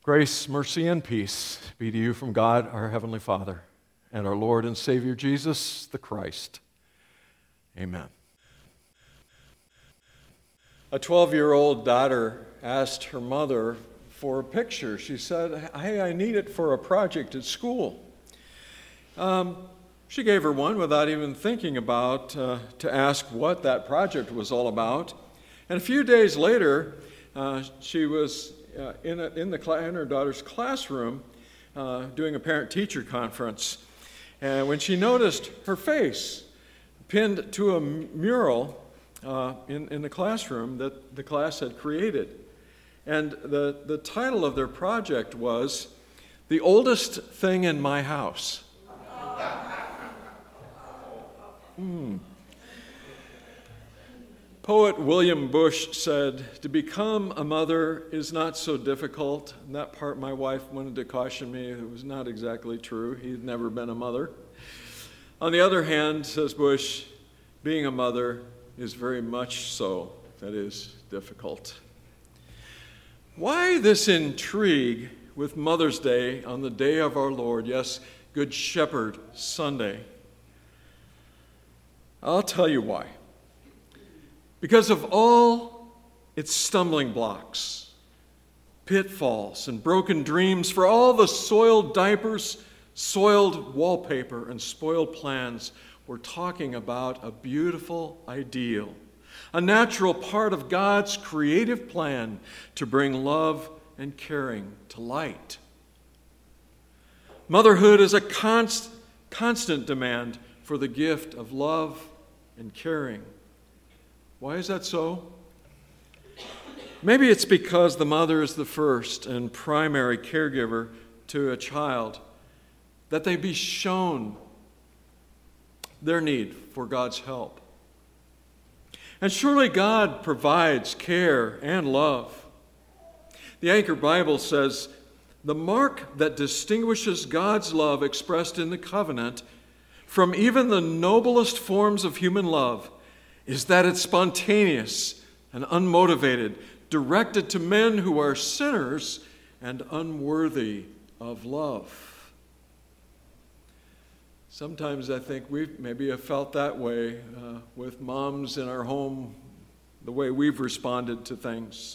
Grace, mercy, and peace be to you from God, our Heavenly Father, and our Lord and Savior Jesus the Christ. Amen. A 12-year-old daughter asked her mother for a picture. She said, "Hey, I need it for a project at school." She gave her one without even thinking about to ask what that project was all about. And a few days later, she was in her daughter's classroom doing a parent-teacher conference. And when she noticed her face pinned to a mural in the classroom that the class had created. And the title of their project was, "The Oldest Thing in My House." Poet William Bush said, "To become a mother is not so difficult." And that part my wife wanted to caution me, it was not exactly true. He'd never been a mother. On the other hand, says Bush, being a mother is very much so, that is, difficult. Why this intrigue with Mother's Day on the day of our Lord, yes, Good Shepherd Sunday? I'll tell you why. Because of all its stumbling blocks, pitfalls, and broken dreams, for all the soiled diapers, soiled wallpaper, and spoiled plans, we're talking about a beautiful ideal, a natural part of God's creative plan to bring love and caring to light. Motherhood is a constant demand for the gift of love and caring. Why is that so? Maybe it's because the mother is the first and primary caregiver to a child, that they be shown their need for God's help. And surely God provides care and love. The Anchor Bible says, "The mark that distinguishes God's love expressed in the covenant from even the noblest forms of human love is that it's spontaneous and unmotivated, directed to men who are sinners and unworthy of love." Sometimes I think we maybe have felt that way with moms in our home, the way we've responded to things.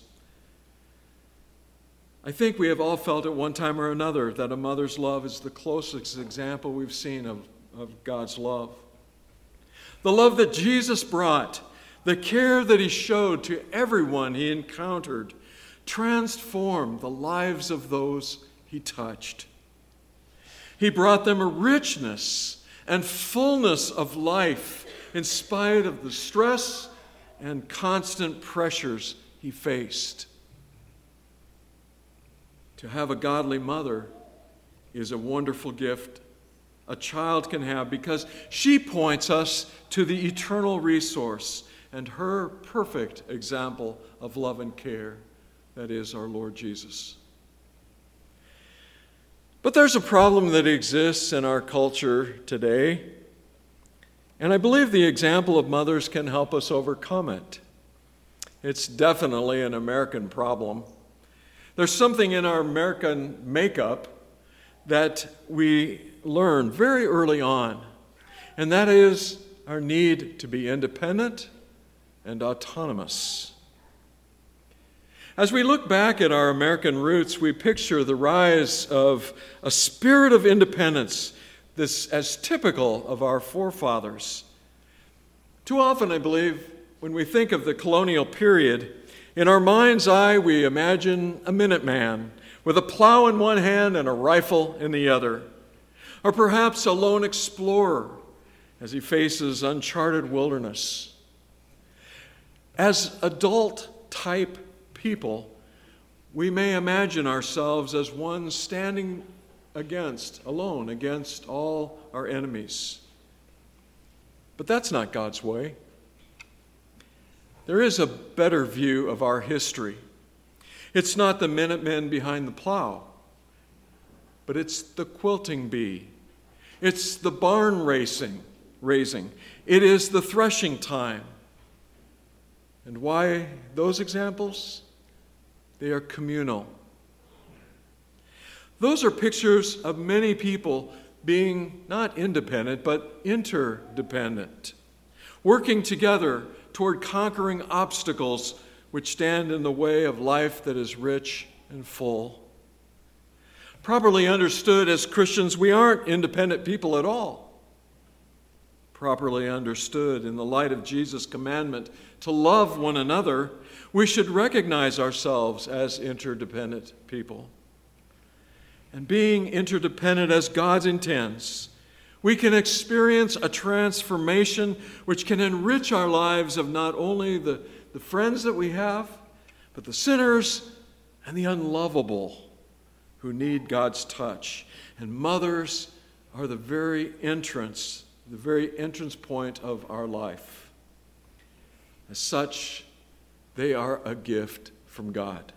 I think we have all felt at one time or another that a mother's love is the closest example we've seen of God's love. The love that Jesus brought, the care that he showed to everyone he encountered, transformed the lives of those he touched. He brought them a richness and fullness of life in spite of the stress and constant pressures he faced. To have a godly mother is a wonderful gift a child can have, because she points us to the eternal resource and her perfect example of love and care, that is our Lord Jesus. But there's a problem that exists in our culture today, and I believe the example of mothers can help us overcome it. It's definitely an American problem. There's something in our American makeup that we learn very early on, and that is our need to be independent and autonomous. As we look back at our American roots, we picture the rise of a spirit of independence, this as typical of our forefathers. Too often, I believe, when we think of the colonial period, in our mind's eye we imagine a Minuteman with a plow in one hand and a rifle in the other, or perhaps a lone explorer as he faces uncharted wilderness. As adult-type people, we may imagine ourselves as one standing alone against all our enemies. But that's not God's way. There is a better view of our history. It's not the Minutemen behind the plow, but it's the quilting bee. It's the barn raising. It is the threshing time. And why those examples? They are communal. Those are pictures of many people being not independent, but interdependent, working together toward conquering obstacles which stand in the way of life that is rich and full. Properly understood, as Christians, we aren't independent people at all. Properly understood, in the light of Jesus' commandment to love one another, we should recognize ourselves as interdependent people. And being interdependent as God intends, we can experience a transformation which can enrich our lives of not only the friends that we have, but the sinners and the unlovable who need God's touch. And mothers are the very entrance point of our life. As such, they are a gift from God.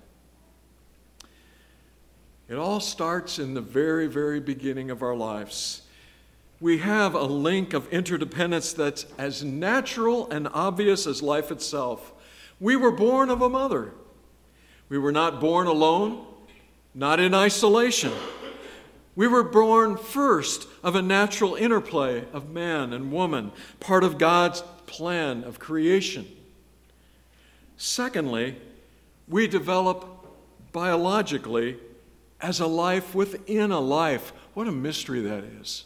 It all starts in the very, very beginning of our lives. We have a link of interdependence that's as natural and obvious as life itself. We were born of a mother. We were not born alone, not in isolation. We were born first of a natural interplay of man and woman, part of God's plan of creation. Secondly, we develop biologically as a life within a life. What a mystery that is.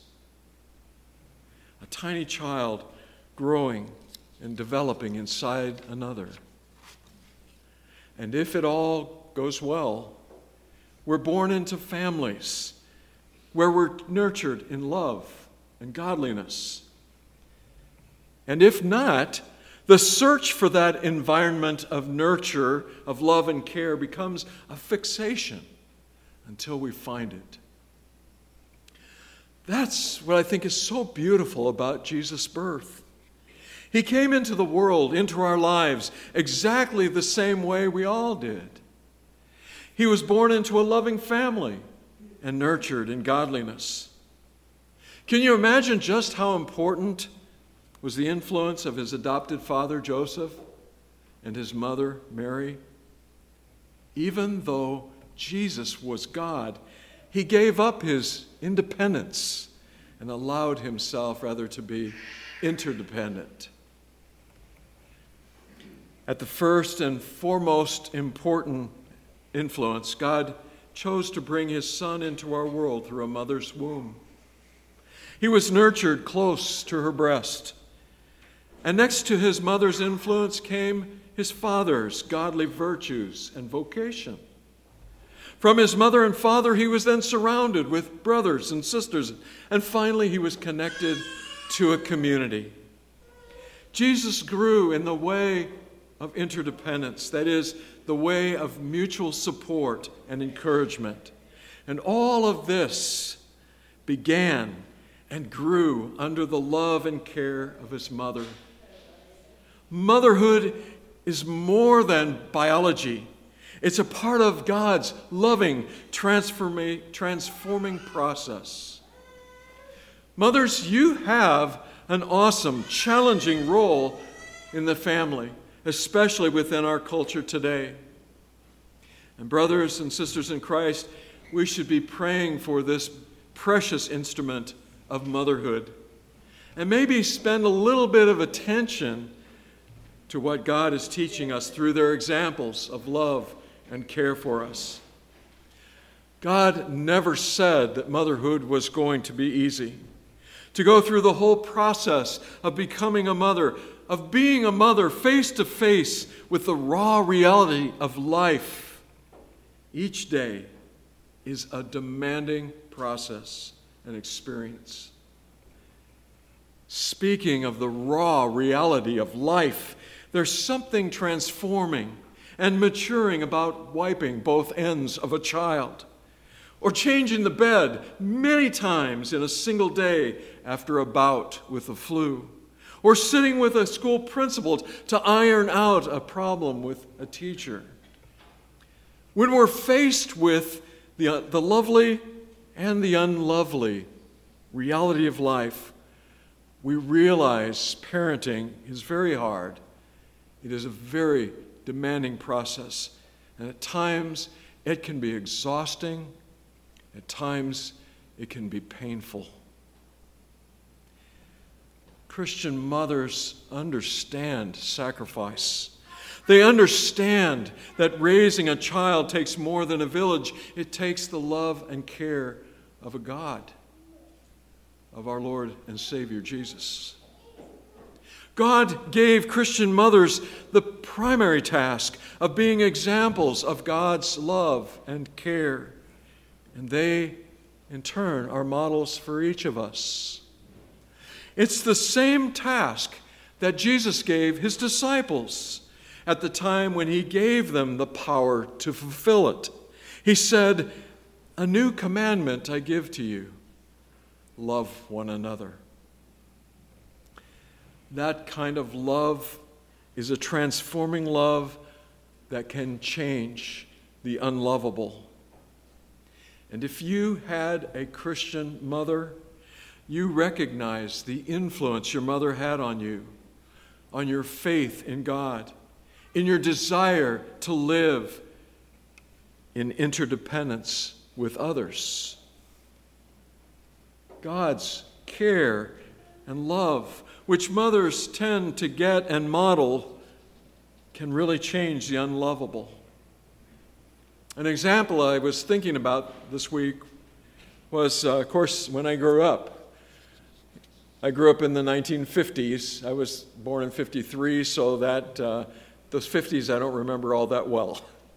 A tiny child growing and developing inside another. And if it all goes well, we're born into families where we're nurtured in love and godliness. And if not, the search for that environment of nurture, of love and care becomes a fixation until we find it. That's what I think is so beautiful about Jesus' birth. He came into the world, into our lives, exactly the same way we all did. He was born into a loving family and nurtured in godliness. Can you imagine just how important was the influence of his adopted father, Joseph, and his mother, Mary? Even though Jesus was God, he gave up his independence and allowed himself rather to be interdependent. At the first and foremost important influence, God chose to bring his Son into our world through a mother's womb. He was nurtured close to her breast. And next to his mother's influence came his father's godly virtues and vocation. From his mother and father, he was then surrounded with brothers and sisters, and finally he was connected to a community. Jesus grew in the way of interdependence, that is, the way of mutual support and encouragement. And all of this began and grew under the love and care of his mother. Motherhood is more than biology. It's a part of God's loving, transforming process. Mothers, you have an awesome, challenging role in the family, especially within our culture today. And brothers and sisters in Christ, we should be praying for this precious instrument of motherhood, and maybe spend a little bit of attention to what God is teaching us through their examples of love and care for us. God never said that motherhood was going to be easy. To go through the whole process of becoming a mother, of being a mother face to face with the raw reality of life, each day is a demanding process and experience. Speaking of the raw reality of life, there's something transforming and maturing about wiping both ends of a child, or changing the bed many times in a single day after a bout with the flu, or sitting with a school principal to iron out a problem with a teacher. When we're faced with the lovely and the unlovely reality of life, we realize parenting is very hard. It is a very demanding process, and at times it can be exhausting At times, it can be painful. Christian mothers understand sacrifice. They understand that raising a child takes more than a village. It takes the love and care of a God, of our Lord and Savior Jesus. God gave Christian mothers the primary task of being examples of God's love and care. And they, in turn, are models for each of us. It's the same task that Jesus gave his disciples at the time when he gave them the power to fulfill it. He said, "A new commandment I give to you, love one another." That kind of love is a transforming love that can change the unlovable. And if you had a Christian mother, you recognize the influence your mother had on you, on your faith in God, in your desire to live in interdependence with others. God's care and love, which mothers tend to get and model, can really change the unlovable. An example I was thinking about this week was, of course, when I grew up. I grew up in the 1950s. I was born in 53, so that those 50s I don't remember all that well.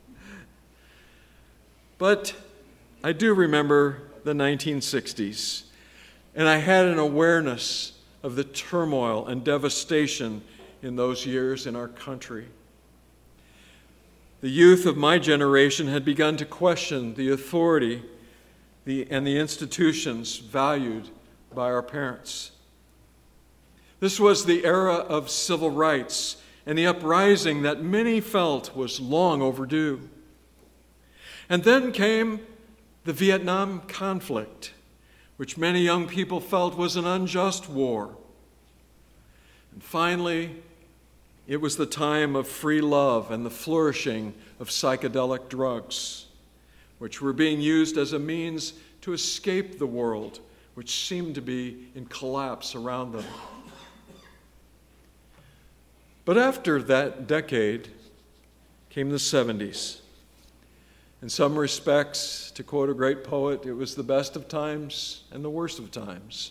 But I do remember the 1960s, and I had an awareness of the turmoil and devastation in those years in our country. The youth of my generation had begun to question the authority and the institutions valued by our parents. This was the era of civil rights and the uprising that many felt was long overdue. And then came the Vietnam conflict, which many young people felt was an unjust war. And finally, it was the time of free love and the flourishing of psychedelic drugs, which were being used as a means to escape the world, which seemed to be in collapse around them. But after that decade came the 70s. In some respects, to quote a great poet, it was the best of times and the worst of times.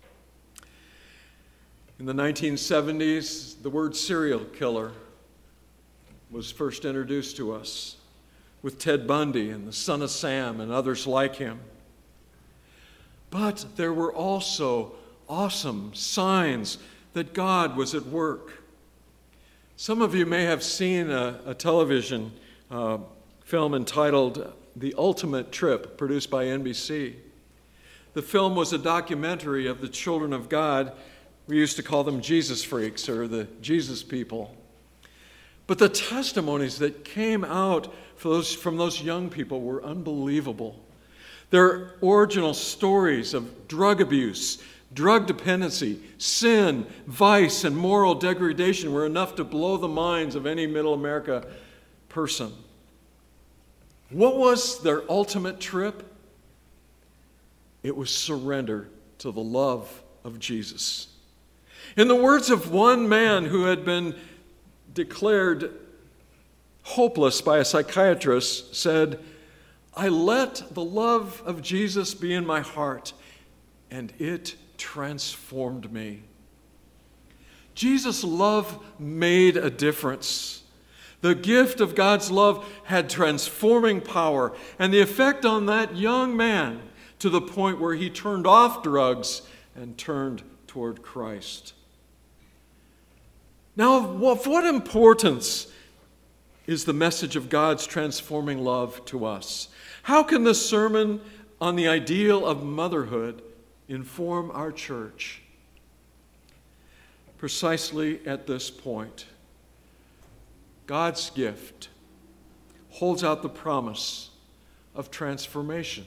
In the 1970s, the word serial killer was first introduced to us, with Ted Bundy and the Son of Sam and others like him. But there were also awesome signs that God was at work. Some of you may have seen a television film entitled The Ultimate Trip, produced by NBC. The film was a documentary of the children of God. We used to call them Jesus freaks, or the Jesus people. But the testimonies that came out from those young people were unbelievable. Their original stories of drug abuse, drug dependency, sin, vice, and moral degradation were enough to blow the minds of any middle America person. What was their ultimate trip? It was surrender to the love of Jesus. In the words of one man who had been declared hopeless by a psychiatrist, said, "I let the love of Jesus be in my heart, and it transformed me." Jesus' love made a difference. The gift of God's love had transforming power, and the effect on that young man to the point where he turned off drugs and turned toward Christ. Now, of what importance is the message of God's transforming love to us? How can the sermon on the ideal of motherhood inform our church? Precisely at this point, God's gift holds out the promise of transformation.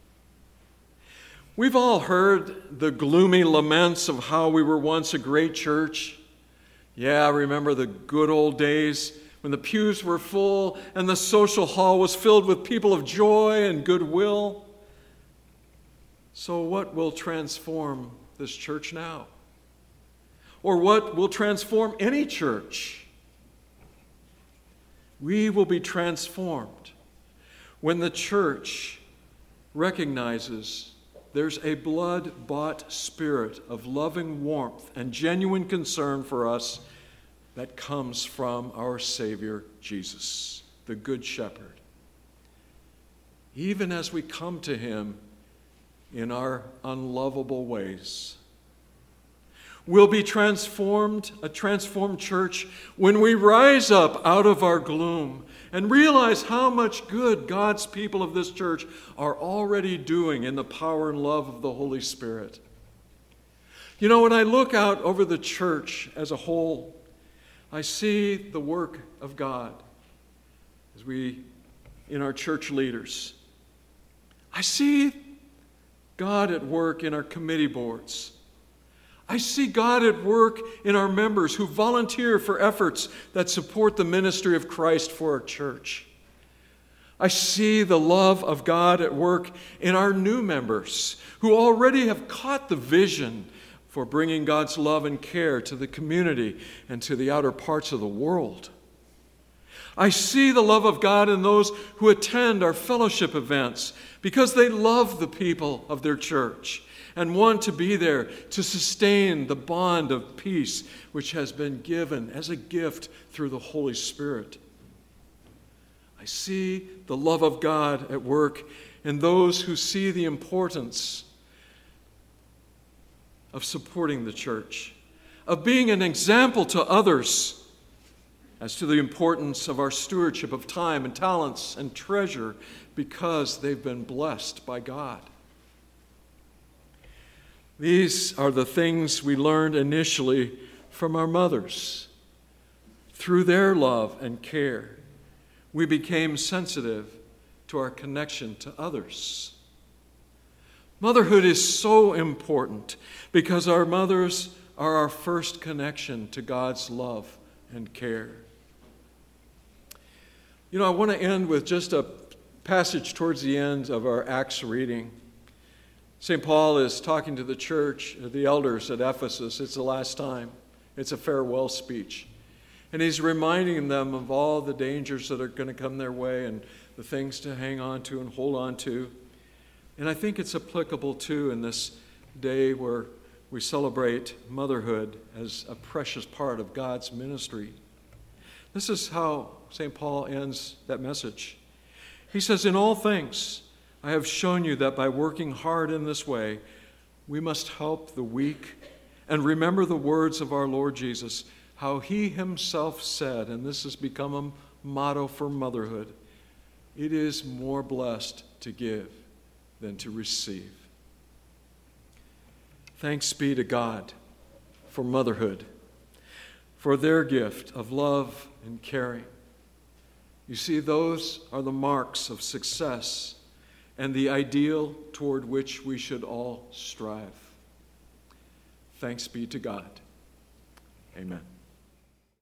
We've all heard the gloomy laments of how we were once a great church. Yeah, I remember the good old days when the pews were full and the social hall was filled with people of joy and goodwill. So what will transform this church now? Or what will transform any church? We will be transformed when the church recognizes there's a blood-bought spirit of loving warmth and genuine concern for us that comes from our Savior, Jesus, the Good Shepherd. Even as we come to him in our unlovable ways, we'll be transformed, a transformed church, when we rise up out of our gloom and realize how much good God's people of this church are already doing in the power and love of the Holy Spirit. You know, when I look out over the church as a whole, I see the work of God as in our church leaders. I see God at work in our committee boards. I see God at work in our members who volunteer for efforts that support the ministry of Christ for our church. I see the love of God at work in our new members who already have caught the vision for bringing God's love and care to the community and to the outer parts of the world. I see the love of God in those who attend our fellowship events because they love the people of their church and want to be there to sustain the bond of peace which has been given as a gift through the Holy Spirit. I see the love of God at work in those who see the importance of supporting the church, of being an example to others as to the importance of our stewardship of time and talents and treasure because they've been blessed by God. These are the things we learned initially from our mothers. Through their love and care, we became sensitive to our connection to others. Motherhood is so important because our mothers are our first connection to God's love and care. You know, I want to end with just a passage towards the end of our Acts reading. St. Paul is talking to the church, the elders at Ephesus. It's the last time. It's a farewell speech. And he's reminding them of all the dangers that are going to come their way and the things to hang on to and hold on to. And I think it's applicable too in this day where we celebrate motherhood as a precious part of God's ministry. This is how St. Paul ends that message. He says, "In all things, I have shown you that by working hard in this way, we must help the weak and remember the words of our Lord Jesus, how he himself said," and this has become a motto for motherhood, "It is more blessed to give than to receive." Thanks be to God for motherhood, for their gift of love and caring. You see, those are the marks of success and the ideal toward which we should all strive. Thanks be to God. Amen.